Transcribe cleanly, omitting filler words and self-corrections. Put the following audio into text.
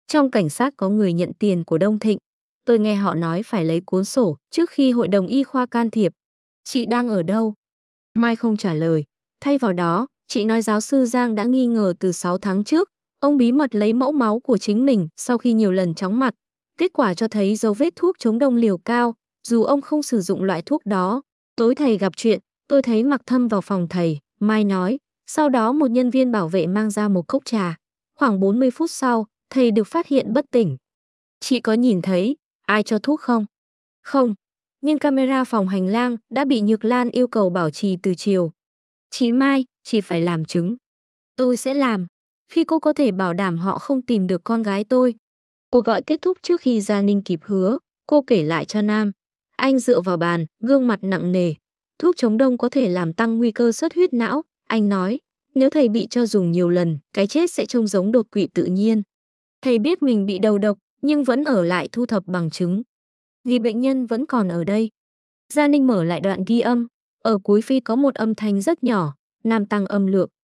Trong cảnh sát có người nhận tiền của Đông Thịnh. Tôi nghe họ nói phải lấy cuốn sổ trước khi hội đồng y khoa can thiệp. Chị đang ở đâu? Mai không trả lời. Thay vào đó, chị nói giáo sư Giang đã nghi ngờ từ 6 tháng trước. Ông bí mật lấy mẫu máu của chính mình sau khi nhiều lần chóng mặt. Kết quả cho thấy dấu vết thuốc chống đông liều cao, dù ông không sử dụng loại thuốc đó. Tối thầy gặp chuyện, tôi thấy Mặc Thâm vào phòng thầy, Mai nói. Sau đó một nhân viên bảo vệ mang ra một cốc trà. Khoảng 40 phút sau, thầy được phát hiện bất tỉnh. Chị có nhìn thấy ai cho thuốc không? Không, nhưng camera phòng hành lang đã bị Nhược Lan yêu cầu bảo trì từ chiều. Chị Mai, chị phải làm chứng. Tôi sẽ làm. Khi cô có thể bảo đảm họ không tìm được con gái tôi. Cuộc gọi kết thúc trước khi Gia Ninh kịp hứa. Cô kể lại cho Nam. Anh dựa vào bàn, gương mặt nặng nề. Thuốc chống đông có thể làm tăng nguy cơ xuất huyết não. Anh nói, nếu thầy bị cho dùng nhiều lần, cái chết sẽ trông giống đột quỵ tự nhiên. Thầy biết mình bị đầu độc, nhưng vẫn ở lại thu thập bằng chứng. Vì bệnh nhân vẫn còn ở đây. Gia Ninh mở lại đoạn ghi âm. Ở cuối phi có một âm thanh rất nhỏ. Nam tăng âm lượng.